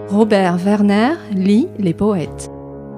Robert Werner lit les poètes.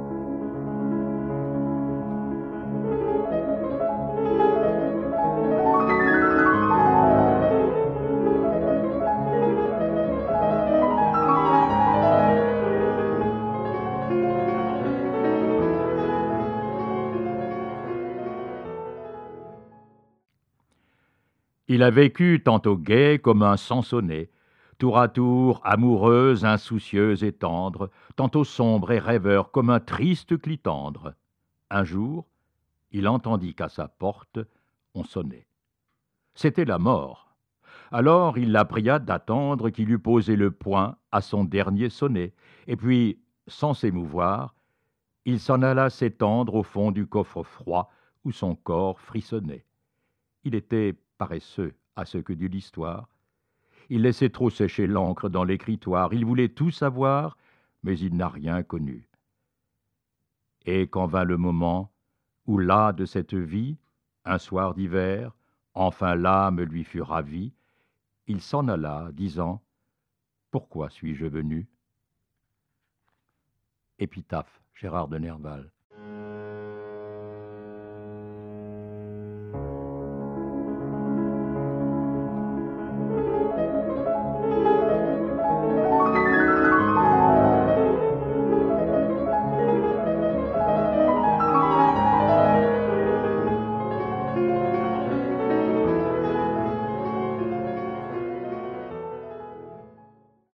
Il a vécu tantôt gai comme un Sansonnet, tour à tour amoureuse, insoucieuse et tendre, tantôt sombre et rêveur comme un triste clitandre. Un jour, il entendit qu'à sa porte, on sonnait. C'était la mort. Alors il la pria d'attendre qu'il eût posé le poing à son dernier sonnet, et puis, sans s'émouvoir, il s'en alla s'étendre au fond du coffre froid où son corps frissonnait. Il était paresseux à ce que dut l'histoire. Il laissait trop sécher l'encre dans l'écritoire. Il voulait tout savoir, mais il n'a rien connu. Et quand vint le moment où là de cette vie, un soir d'hiver, enfin l'âme lui fut ravie, il s'en alla, disant « Pourquoi suis-je venu ?» Épitaphe, Gérard de Nerval.